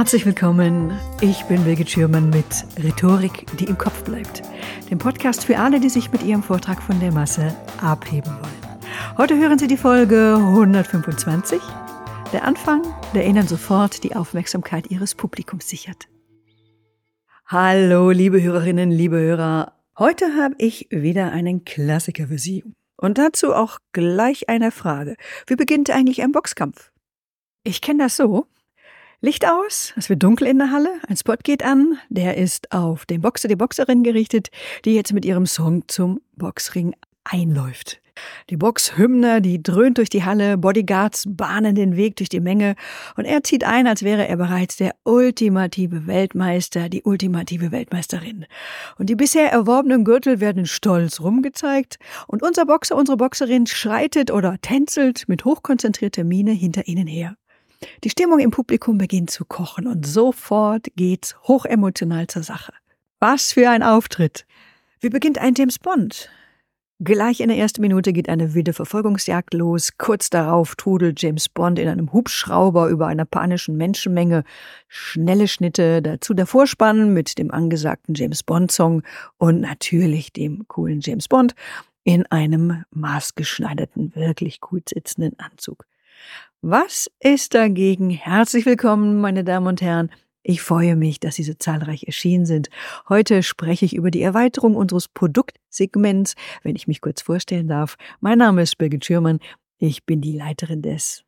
Herzlich willkommen, ich bin Birgit Schürmann mit Rhetorik, die im Kopf bleibt. Dem Podcast für alle, die sich mit ihrem Vortrag von der Masse abheben wollen. Heute hören Sie die Folge 125. Der Anfang, der Ihnen sofort die Aufmerksamkeit Ihres Publikums sichert. Hallo, liebe Hörerinnen, liebe Hörer. Heute habe ich wieder einen Klassiker für Sie. Und dazu auch gleich eine Frage. Wie beginnt eigentlich ein Boxkampf? Ich kenne das so. Licht aus, es wird dunkel in der Halle, ein Spot geht an, der ist auf den Boxer, die Boxerin gerichtet, die jetzt mit ihrem Song zum Boxring einläuft. Die Boxhymne, die dröhnt durch die Halle, Bodyguards bahnen den Weg durch die Menge und er zieht ein, als wäre er bereits der ultimative Weltmeister, die ultimative Weltmeisterin. Und die bisher erworbenen Gürtel werden stolz rumgezeigt und unser Boxer, unsere Boxerin schreitet oder tänzelt mit hochkonzentrierter Miene hinter ihnen her. Die Stimmung im Publikum beginnt zu kochen und sofort geht's hochemotional zur Sache. Was für ein Auftritt! Wie beginnt ein James Bond? Gleich in der ersten Minute geht eine wilde Verfolgungsjagd los. Kurz darauf trudelt James Bond in einem Hubschrauber über einer panischen Menschenmenge. Schnelle Schnitte, dazu der Vorspann mit dem angesagten James Bond-Song und natürlich dem coolen James Bond in einem maßgeschneiderten, wirklich gut sitzenden Anzug. Was ist dagegen? Herzlich willkommen, meine Damen und Herren. Ich freue mich, dass Sie so zahlreich erschienen sind. Heute spreche ich über die Erweiterung unseres Produktsegments, wenn ich mich kurz vorstellen darf. Mein Name ist Birgit Schürmann. Ich bin die Leiterin des.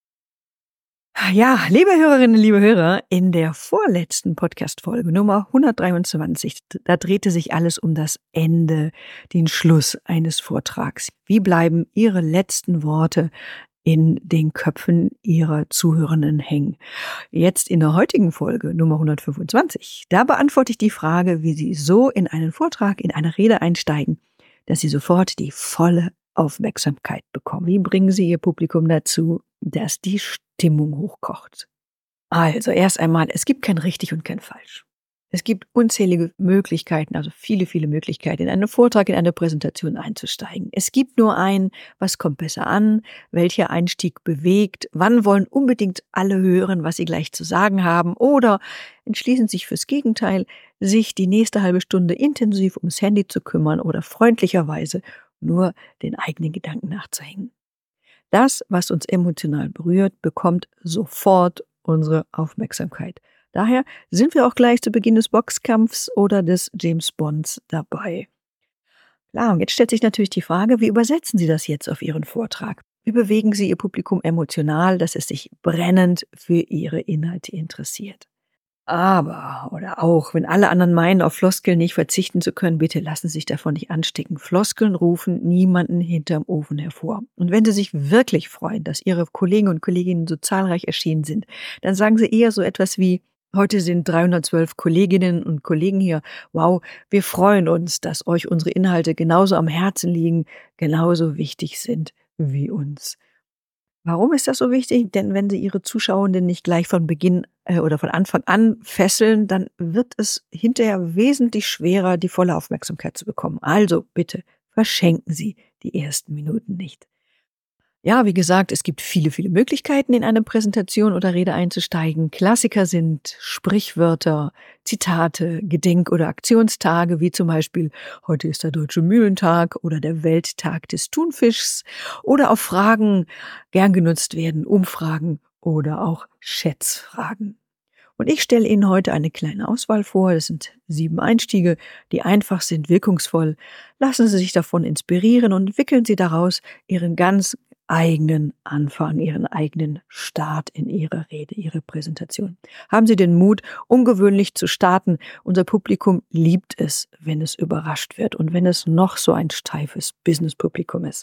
Ja, liebe Hörerinnen, liebe Hörer, in der vorletzten Podcast-Folge, Nummer 123, da drehte sich alles um das Ende, den Schluss eines Vortrags. Wie bleiben Ihre letzten Worte in den Köpfen Ihrer Zuhörenden hängen? Jetzt in der heutigen Folge, Nummer 125, da beantworte ich die Frage, wie Sie so in einen Vortrag, in eine Rede einsteigen, dass Sie sofort die volle Aufmerksamkeit bekommen. Wie bringen Sie Ihr Publikum dazu, dass die Stimmung hochkocht? Also erst einmal, es gibt kein richtig und kein falsch. Es gibt unzählige Möglichkeiten, also viele, viele Möglichkeiten, in einen Vortrag, in eine Präsentation einzusteigen. Es gibt nur ein, was kommt besser an, welcher Einstieg bewegt, wann wollen unbedingt alle hören, was sie gleich zu sagen haben oder entschließen sich fürs Gegenteil, sich die nächste halbe Stunde intensiv ums Handy zu kümmern oder freundlicherweise nur den eigenen Gedanken nachzuhängen. Das, was uns emotional berührt, bekommt sofort unsere Aufmerksamkeit. Daher sind wir auch gleich zu Beginn des Boxkampfs oder des James Bonds dabei. Klar, und jetzt stellt sich natürlich die Frage, wie übersetzen Sie das jetzt auf Ihren Vortrag? Wie bewegen Sie Ihr Publikum emotional, dass es sich brennend für Ihre Inhalte interessiert? Aber, oder auch, wenn alle anderen meinen, auf Floskeln nicht verzichten zu können, bitte lassen Sie sich davon nicht anstecken. Floskeln rufen niemanden hinterm Ofen hervor. Und wenn Sie sich wirklich freuen, dass Ihre Kollegen und Kolleginnen so zahlreich erschienen sind, dann sagen Sie eher so etwas wie: Heute sind 312 Kolleginnen und Kollegen hier. Wow, wir freuen uns, dass euch unsere Inhalte genauso am Herzen liegen, genauso wichtig sind wie uns. Warum ist das so wichtig? Denn wenn Sie Ihre Zuschauenden nicht gleich von Beginn oder von Anfang an fesseln, dann wird es hinterher wesentlich schwerer, die volle Aufmerksamkeit zu bekommen. Also bitte verschenken Sie die ersten Minuten nicht. Ja, wie gesagt, es gibt viele, viele Möglichkeiten, in eine Präsentation oder Rede einzusteigen. Klassiker sind Sprichwörter, Zitate, Gedenk- oder Aktionstage, wie zum Beispiel: Heute ist der Deutsche Mühlentag oder der Welttag des Thunfischs. Oder auch Fragen gern genutzt werden, Umfragen oder auch Schätzfragen. Und ich stelle Ihnen heute eine kleine Auswahl vor. Das sind 7 Einstiege, die einfach sind, wirkungsvoll. Lassen Sie sich davon inspirieren und entwickeln Sie daraus Ihren ganz eigenen Anfang, Ihren eigenen Start in Ihre Rede, Ihre Präsentation. Haben Sie den Mut, ungewöhnlich zu starten. Unser Publikum liebt es, wenn es überrascht wird und wenn es noch so ein steifes Business-Publikum ist.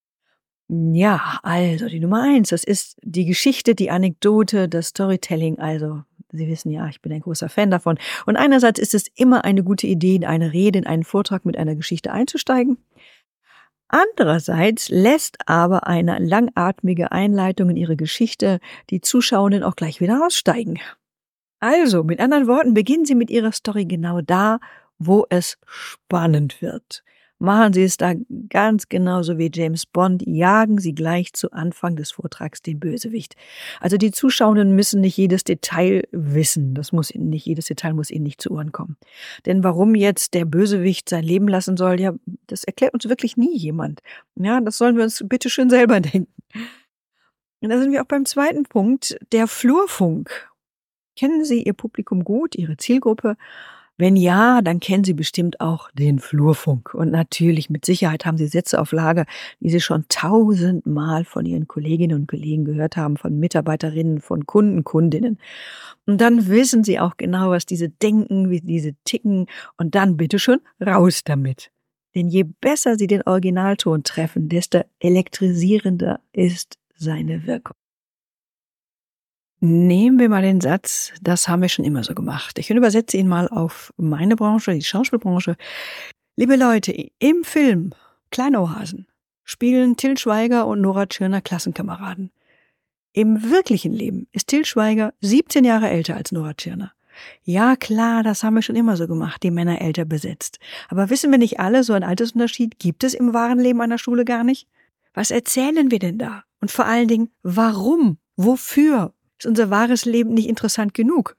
Ja, also die Nummer 1, das ist die Geschichte, die Anekdote, das Storytelling. Also Sie wissen ja, ich bin ein großer Fan davon. Und einerseits ist es immer eine gute Idee, in eine Rede, in einen Vortrag mit einer Geschichte einzusteigen. Andererseits lässt aber eine langatmige Einleitung in Ihre Geschichte die Zuschauenden auch gleich wieder aussteigen. Also, mit anderen Worten, beginnen Sie mit Ihrer Story genau da, wo es spannend wird. Machen Sie es da ganz genauso wie James Bond, jagen Sie gleich zu Anfang des Vortrags den Bösewicht. Also die Zuschauenden müssen nicht jedes Detail wissen, jedes Detail muss ihnen nicht zu Ohren kommen. Denn warum jetzt der Bösewicht sein Leben lassen soll, ja, das erklärt uns wirklich nie jemand. Ja, das sollen wir uns bitte schön selber denken. Und da sind wir auch beim zweiten Punkt, der Flurfunk. Kennen Sie Ihr Publikum gut, Ihre Zielgruppe? Wenn ja, dann kennen Sie bestimmt auch den Flurfunk. Und natürlich, mit Sicherheit haben Sie Sätze auf Lager, die Sie schon tausendmal von Ihren Kolleginnen und Kollegen gehört haben, von Mitarbeiterinnen, von Kunden, Kundinnen. Und dann wissen Sie auch genau, was diese denken, wie diese ticken. Und dann bitteschön raus damit. Denn je besser Sie den Originalton treffen, desto elektrisierender ist seine Wirkung. Nehmen wir mal den Satz, das haben wir schon immer so gemacht. Ich übersetze ihn mal auf meine Branche, die Schauspielbranche. Liebe Leute, im Film Kleine Oasen spielen Til Schweiger und Nora Tschirner Klassenkameraden. Im wirklichen Leben ist Til Schweiger 17 Jahre älter als Nora Tschirner. Ja klar, das haben wir schon immer so gemacht, die Männer älter besetzt. Aber wissen wir nicht alle, so einen Altersunterschied gibt es im wahren Leben einer Schule gar nicht? Was erzählen wir denn da? Und vor allen Dingen, warum? Wofür? Ist unser wahres Leben nicht interessant genug?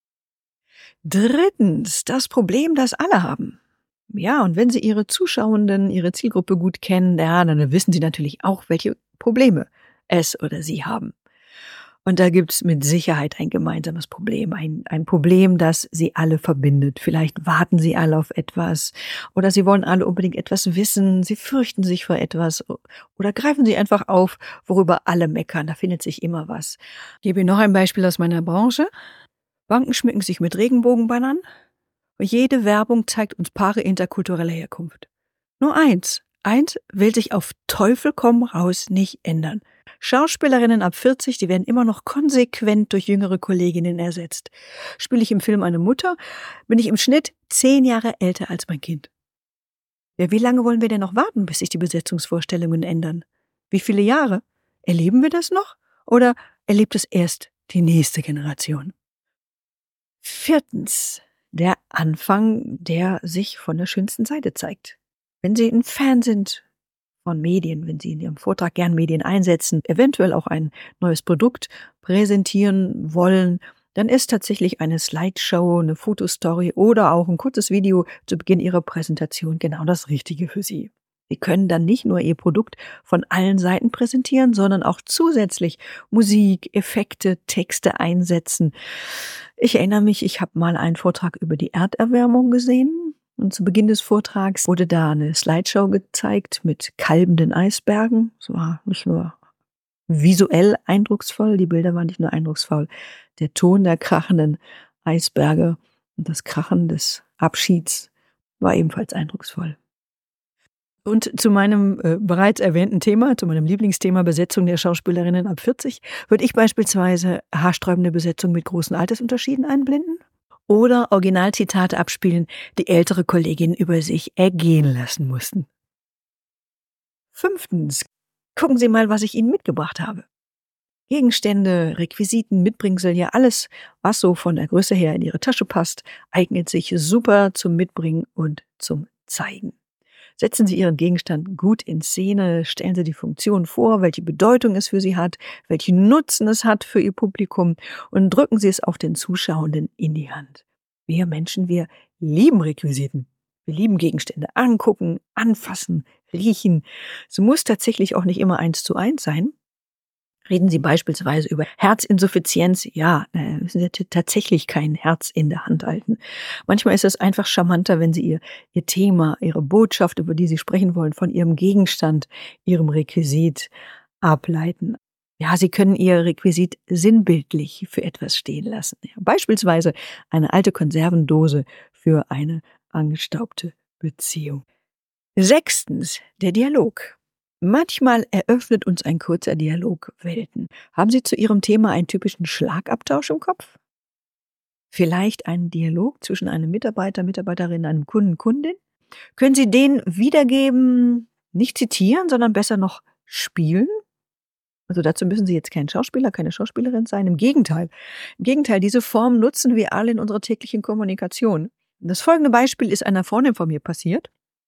Drittens, das Problem, das alle haben. Ja, und wenn Sie Ihre Zuschauenden, Ihre Zielgruppe gut kennen, ja, dann wissen Sie natürlich auch, welche Probleme es oder sie haben. Und da gibt's mit Sicherheit ein gemeinsames Problem, ein Problem, das Sie alle verbindet. Vielleicht warten Sie alle auf etwas oder Sie wollen alle unbedingt etwas wissen, Sie fürchten sich vor etwas oder greifen Sie einfach auf, worüber alle meckern, da findet sich immer was. Ich gebe Ihnen noch ein Beispiel aus meiner Branche. Banken schmücken sich mit Regenbogenbannern und jede Werbung zeigt uns Paare interkultureller Herkunft. Nur eins will sich auf Teufel komm raus nicht ändern. Schauspielerinnen ab 40, die werden immer noch konsequent durch jüngere Kolleginnen ersetzt. Spiele ich im Film eine Mutter, bin ich im Schnitt 10 Jahre älter als mein Kind. Ja, wie lange wollen wir denn noch warten, bis sich die Besetzungsvorstellungen ändern? Wie viele Jahre? Erleben wir das noch? Oder erlebt es erst die nächste Generation? Viertens, der Anfang, der sich von der schönsten Seite zeigt. Wenn Sie ein Fan sind von Medien, wenn Sie in Ihrem Vortrag gern Medien einsetzen, eventuell auch ein neues Produkt präsentieren wollen, dann ist tatsächlich eine Slideshow, eine Fotostory oder auch ein kurzes Video zu Beginn Ihrer Präsentation genau das Richtige für Sie. Sie können dann nicht nur Ihr Produkt von allen Seiten präsentieren, sondern auch zusätzlich Musik, Effekte, Texte einsetzen. Ich erinnere mich, ich habe mal einen Vortrag über die Erderwärmung gesehen. Und zu Beginn des Vortrags wurde da eine Slideshow gezeigt mit kalbenden Eisbergen. Es war nicht nur visuell eindrucksvoll, die Bilder waren nicht nur eindrucksvoll. Der Ton der krachenden Eisberge und das Krachen des Abschieds war ebenfalls eindrucksvoll. Und zu meinem bereits erwähnten Thema, zu meinem Lieblingsthema Besetzung der Schauspielerinnen ab 40, würde ich beispielsweise haarsträubende Besetzung mit großen Altersunterschieden einblenden oder Originalzitate abspielen, die ältere Kolleginnen über sich ergehen lassen mussten. 5. Gucken Sie mal, was ich Ihnen mitgebracht habe. Gegenstände, Requisiten, Mitbringsel, ja alles, was so von der Größe her in Ihre Tasche passt, eignet sich super zum Mitbringen und zum Zeigen. Setzen Sie Ihren Gegenstand gut in Szene, stellen Sie die Funktion vor, welche Bedeutung es für Sie hat, welchen Nutzen es hat für Ihr Publikum und drücken Sie es auch den Zuschauenden in die Hand. Wir Menschen, wir lieben Requisiten. Wir lieben Gegenstände angucken, anfassen, riechen. Es muss tatsächlich auch nicht immer 1:1 sein. Reden Sie beispielsweise über Herzinsuffizienz. Ja, müssen Sie tatsächlich kein Herz in der Hand halten. Manchmal ist es einfach charmanter, wenn Sie Ihr Thema, Ihre Botschaft, über die Sie sprechen wollen, von Ihrem Gegenstand, Ihrem Requisit ableiten. Ja, Sie können Ihr Requisit sinnbildlich für etwas stehen lassen. Ja, beispielsweise eine alte Konservendose für eine angestaubte Beziehung. 6. Der Dialog. Manchmal eröffnet uns ein kurzer Dialog Welten. Haben Sie zu Ihrem Thema einen typischen Schlagabtausch im Kopf? Vielleicht einen Dialog zwischen einem Mitarbeiter, Mitarbeiterin, einem Kunden, Kundin? Können Sie den wiedergeben, nicht zitieren, sondern besser noch spielen? Also dazu müssen Sie jetzt kein Schauspieler, keine Schauspielerin sein. Im Gegenteil, diese Form nutzen wir alle in unserer täglichen Kommunikation. Das folgende Beispiel ist einer Freundin von mir passiert.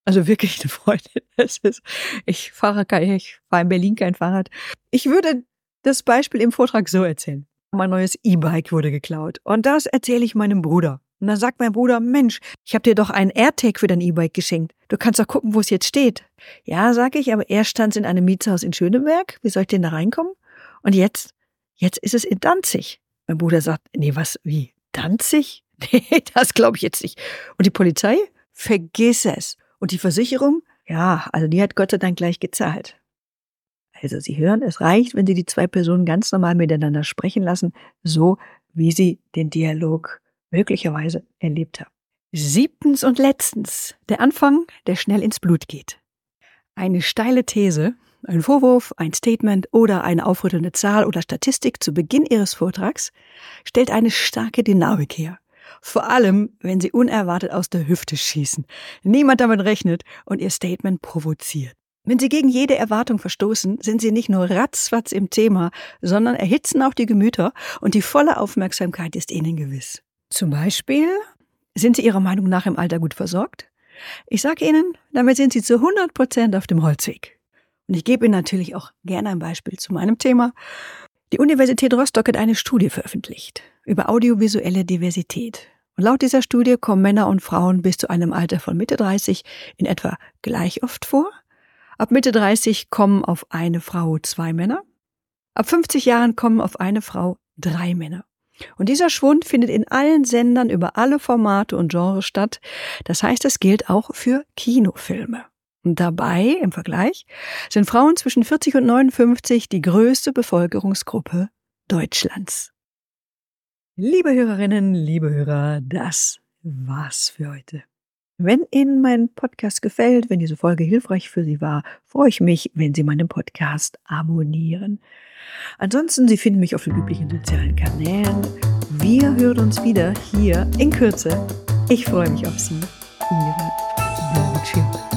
Also wirklich eine Freude. Ich fahre in Berlin kein Fahrrad. Ich würde das Beispiel im Vortrag so erzählen. Mein neues E-Bike wurde geklaut. Und das erzähle ich meinem Bruder. Und dann sagt mein Bruder, Mensch, ich habe dir doch einen AirTag für dein E-Bike geschenkt. Du kannst doch gucken, wo es jetzt steht. Ja, sage ich, aber erst stand es in einem Mietshaus in Schöneberg. Wie soll ich denn da reinkommen? Und jetzt ist es in Danzig. Mein Bruder sagt, nee, was, wie, Danzig? Nee, das glaube ich jetzt nicht. Und die Polizei? Vergiss es. Und die Versicherung? Ja, also die hat Gott sei Dank gleich gezahlt. Also Sie hören, es reicht, wenn Sie die zwei Personen ganz normal miteinander sprechen lassen, so wie Sie den Dialog möglicherweise erlebt haben. 7. und letztens, der Anfang, der schnell ins Blut geht. Eine steile These, ein Vorwurf, ein Statement oder eine aufrüttelnde Zahl oder Statistik zu Beginn Ihres Vortrags stellt eine starke Dynamik her. Vor allem, wenn Sie unerwartet aus der Hüfte schießen, niemand damit rechnet und Ihr Statement provoziert. Wenn Sie gegen jede Erwartung verstoßen, sind Sie nicht nur ratzfatz im Thema, sondern erhitzen auch die Gemüter und die volle Aufmerksamkeit ist Ihnen gewiss. Zum Beispiel, sind Sie Ihrer Meinung nach im Alter gut versorgt? Ich sage Ihnen, damit sind Sie zu 100% auf dem Holzweg. Und ich gebe Ihnen natürlich auch gerne ein Beispiel zu meinem Thema. Die Universität Rostock hat eine Studie veröffentlicht über audiovisuelle Diversität. Und laut dieser Studie kommen Männer und Frauen bis zu einem Alter von Mitte 30 in etwa gleich oft vor. Ab Mitte 30 kommen auf eine Frau 2 Männer. Ab 50 Jahren kommen auf eine Frau 3 Männer. Und dieser Schwund findet in allen Sendern über alle Formate und Genres statt. Das heißt, es gilt auch für Kinofilme. Und dabei, im Vergleich, sind Frauen zwischen 40 und 59 die größte Bevölkerungsgruppe Deutschlands. Liebe Hörerinnen, liebe Hörer, das war's für heute. Wenn Ihnen mein Podcast gefällt, wenn diese Folge hilfreich für Sie war, freue ich mich, wenn Sie meinen Podcast abonnieren. Ansonsten, Sie finden mich auf den üblichen sozialen Kanälen. Wir hören uns wieder hier in Kürze. Ich freue mich auf Sie. Ihre Birgit Schirmer.